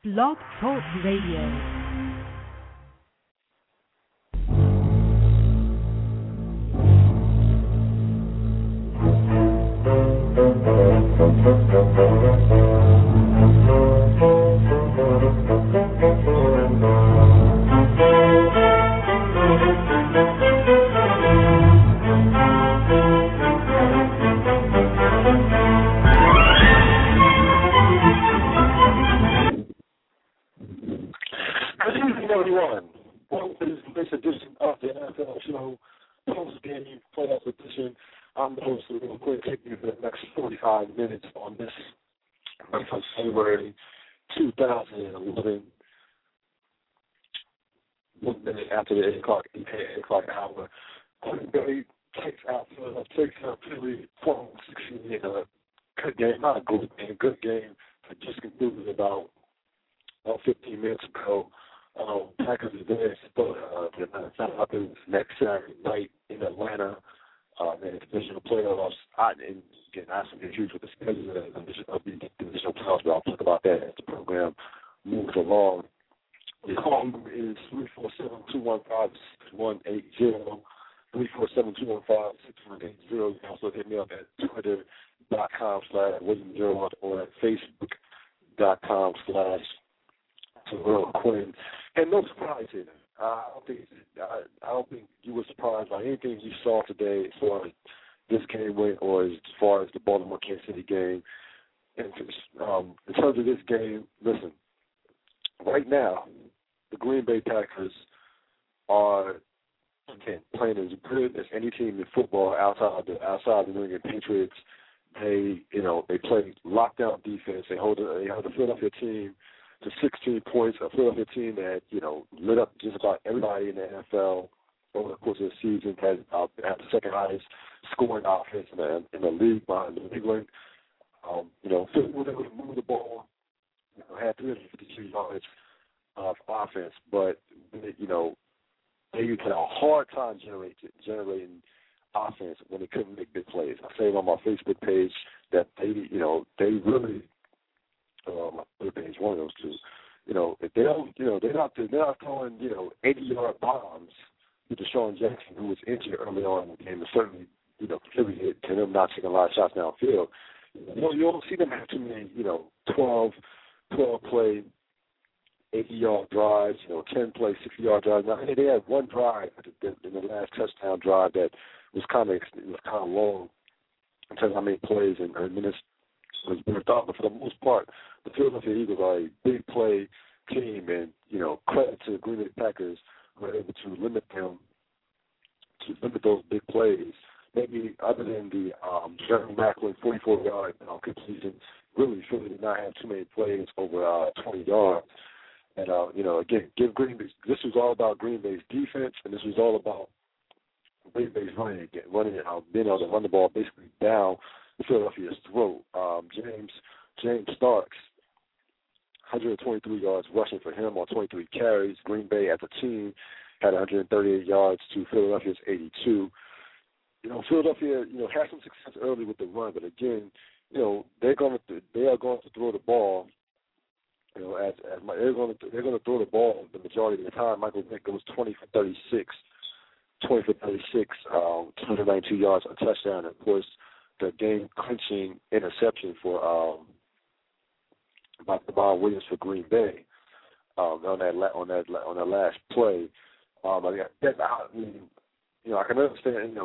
Blog Talk Radio. Everyone, welcome to this edition of the NFL Show, post-game playoff edition. I'm the host of Real Quick, taking you for the next 45 minutes on this month of February 2011. 1 minute after the 8 o'clock hour. Everybody takes out Philly 4-16 in a good game, not a good game that just concluded about 15 minutes ago. Packers are there, but the happens next Saturday night in Atlanta in the divisional playoffs. And again, I have some issues with the schedule of the divisional playoffs, but I'll talk about that as the program moves along. The call number is 347-215-6180, 347-215-6180. You can also hit me up at twitter.com/William Gerard or at facebook.com/Terrell Quinn. And no surprise here. I don't think you were surprised by anything you saw today as far as this game went, or as far as the Baltimore Kansas City game. And in terms of this game, listen. Right now, the Green Bay Packers are playing as good as any team in football outside the New England Patriots. They play lockdown defense. They hold the Philadelphia team to 16 points, a Philadelphia team that, lit up just about everybody in the NFL over the course of the season, had the second highest scoring offense in the league behind New England. Philly was able to move the ball, had 352 yards of offense, but, they had a hard time generating offense when they couldn't make big plays. I say it on my Facebook page that they really, my other page, one of those two, if they don't, they're not throwing, 80-yard bombs to Deshaun Jackson, who was injured early on in the game, and certainly, contributed to them not taking a lot of shots downfield. You don't see them have too many, 12 play, 80-yard drives, 10 play, 60-yard drives. Now, they had one drive in the last touchdown drive that was kind of long in terms of how many plays and minutes was burnt off. But for the most part, the Philadelphia Eagles are a big play team, and credit to the Green Bay Packers who were able to limit those big plays. Maybe other than the Jeremy Maclin 44-yard completion, really Philly did not have too many plays over 20 yards. And again, give Green Bay. This was all about Green Bay's defense, and this was all about Green Bay's running, being able to run the ball basically down Philadelphia's throat. James Starks, 123 yards rushing for him on 23 carries. Green Bay as a team had 138 yards to Philadelphia's 82. Philadelphia, had some success early with the run, but again, they are going to throw the ball. They're going to throw the ball the majority of the time. Michael Vick goes 20 for 36, 292 yards, a touchdown, and of course the game-clinching interception for by Devon Williams for Green Bay on that last play. I can understand.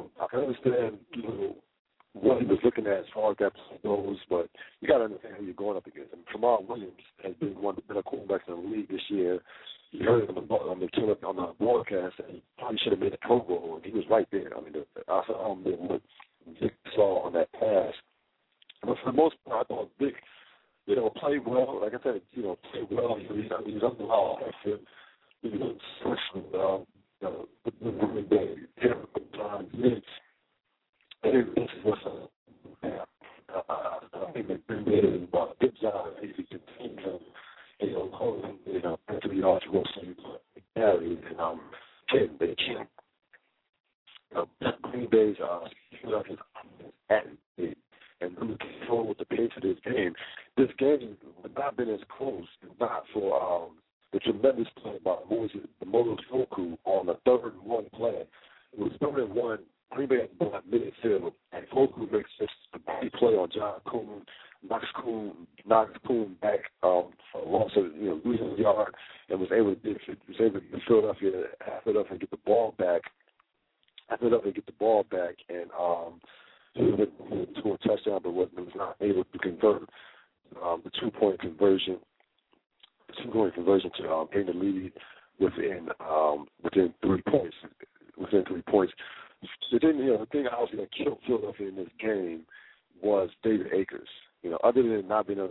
What he was looking at as far as that play goes, but you got to understand who you're going up against. And Jamal Williams has been one of the better quarterbacks in the league this year. You heard him on the broadcast that he probably should have made a Pro Bowl, and he was right there. I mean, I saw what Vic saw on that pass. But for the most part, I thought Vic, played well. Like I said, played well. He was up the law. He was switching, Green Bay, difficult times. I think that Green Bay did a good job. He continued to, hold him, 3 yards Wilson carries, and they can't. Green Bay's at and really control with the pace of this game. This game would not have been as close. It not for the tremendous play by Moses Foku on the 3rd-and-1 play. It was 3rd-and-1. Green Bay had the ball at midfield, and Foku makes just a great play on John Kuhn, knocks Kuhn back for a loss of losing a yard, and was able to get Philadelphia get the ball back. And score a touchdown, but was not able to convert the 2-point conversion. To gain the lead within 3 points. The thing obviously that killed Philadelphia in this game was David Akers. Other than not being able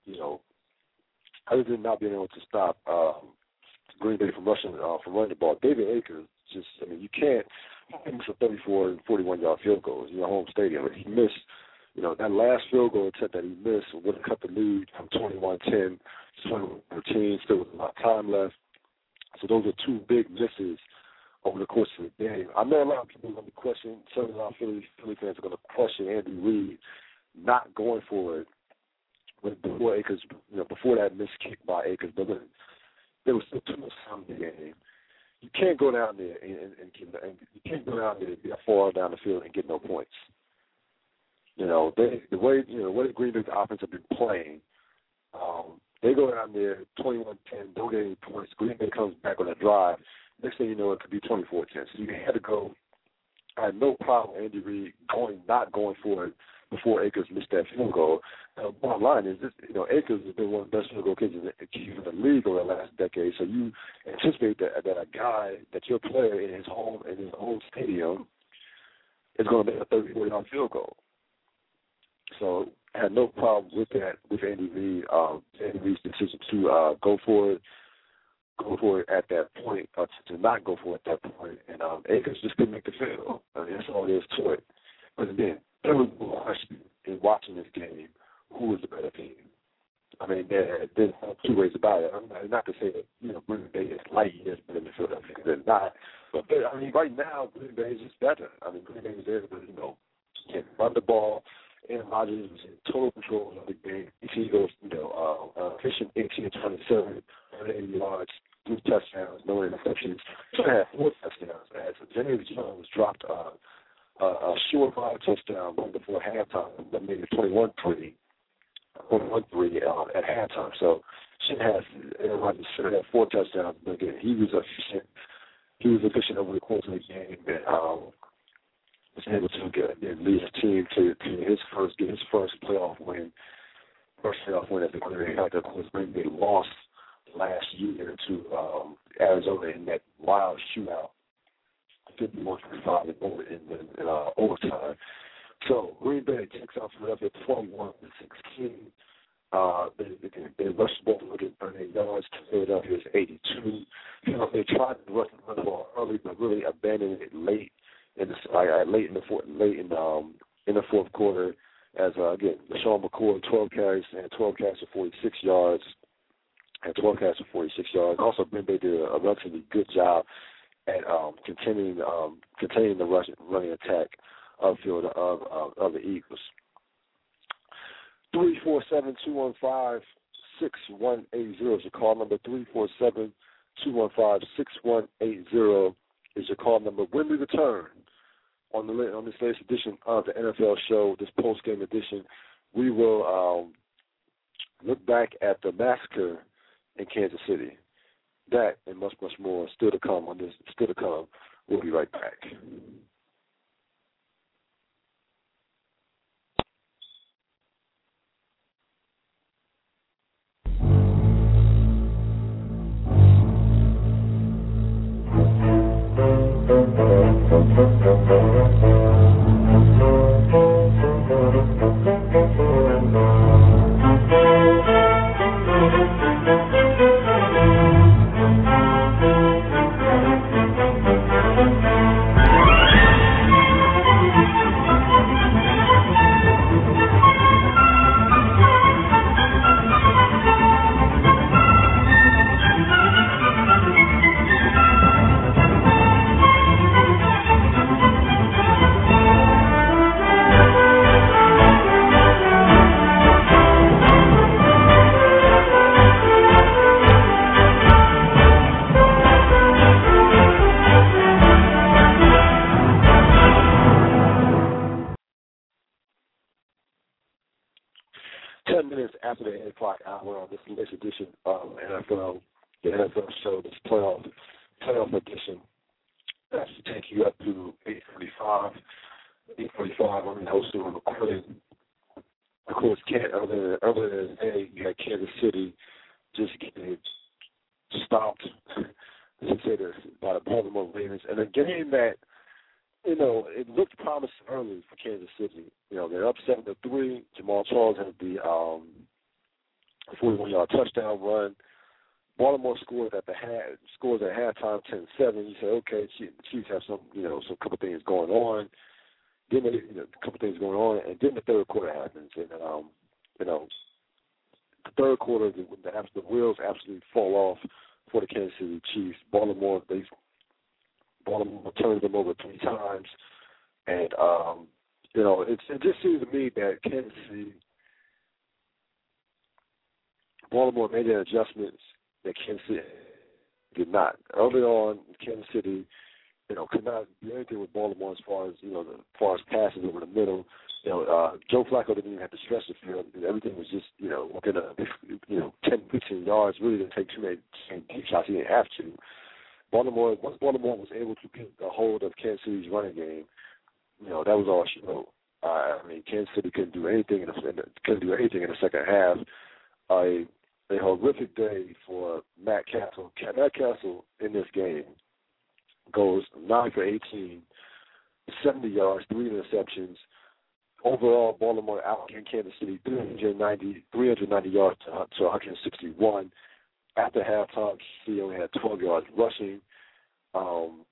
to stop Green Bay from running the ball, David Akers you can't miss a 34 and 41-yard field goal in your home stadium. He missed. That last field goal attempt that he missed would have cut the lead from 21-10 to 21-13. Still with a lot of time left. So those are 2 big misses over the course of the game. I know a lot of people are going to question, some of our Philly fans are going to question Andy Reid not going for it before Akers, before that missed kick by Akers. But there was still too much time in the game. You can't go down there and be far down the field and get no points. The way the Green Bay's offense have been playing, they go down there 21-10, don't get any points. Green Bay comes back on a drive. Next thing you know, it could be 24-10. So you had to go. I had no problem Andy Reid not going for it before Akers missed that field goal. Bottom line is this: Akers has been one of the best field goal kickers in the league over the last decade. So you anticipate that a guy, that your player in his home stadium, is going to make a 34-yard field goal. So I had no problem with that with Andy Reid. Andy Reid's decision to go for it at that point, or to not go for it at that point, and Akers just couldn't make the field. That's all there is to it. But again, there was no question in watching this game who was the better team. There's 2 ways about it. Not to say that Green Bay is light years better than Philadelphia. They're not. But right now Green Bay is just better. Green Bay is able to run the ball. Aaron Rodgers was in total control of the game. He goes, efficient 18-27, 180 yards, 3 touchdowns, no interceptions. Should have had 4 touchdowns. So James Jones dropped a short 5 touchdown right before halftime that made it 21-3 at halftime. So Aaron Rodgers should have had 4 touchdowns. But again, he was efficient. He was efficient over the course of the game. Was able to lead his team to his first playoff win. First playoff win as the Green Bay Packers. Of course, Green Bay lost last year to Arizona in that wild shootout, 51-35 in overtime. So Green Bay takes out Philadelphia 21-16. They rushed the ball for 138 yards. Philadelphia's 82. They tried to rush the ball early, but really abandoned it late. In the fourth quarter, as again, LaShawn McCoy 12 carries for 46 yards, Also, Green Bay did a relatively good job at containing the running attack of the Eagles. 347-215-6180 is your call number. 347-215-6180 is your call number. When we return on this latest edition of the NFL show, this post-game edition, we will look back at the massacre in Kansas City. That and much, much more still to come on this. Still to come. We'll be right back. edition of NFL, the NFL show, this playoff edition. That's to take you up to 8:45. 8:45. I'm hosting and recording. Of course, earlier in the day, you had Kansas City just getting stopped, let's say this, by the Baltimore Ravens, and a game that, it looked promising early for Kansas City. They're up 7-3. Jamal Charles had the 41-yard touchdown run. Baltimore scores at halftime 10-7. You say, okay, the Chiefs have some couple things going on. Then a couple things going on, and then the third quarter happens, and the third quarter, the wheels absolutely fall off for the Kansas City Chiefs. Baltimore turns them over 3 times, and it just seems to me that Kansas City, Baltimore made their adjustments that Kansas City did not. Early on, Kansas City, could not do anything with Baltimore as far as passes over the middle. Joe Flacco didn't even have to stretch the field. Everything was just, within 10, 15 yards. Really didn't take too many deep shots. He didn't have to. Once Baltimore was able to get a hold of Kansas City's running game, that was all she wrote. Kansas City couldn't do anything in the second half. A horrific day for Matt Castle. Matt Castle in this game goes 9 for 18, 70 yards, 3 interceptions. Overall, Baltimore outgained Kansas City 390 yards to 161. After halftime, he only had 12 yards rushing.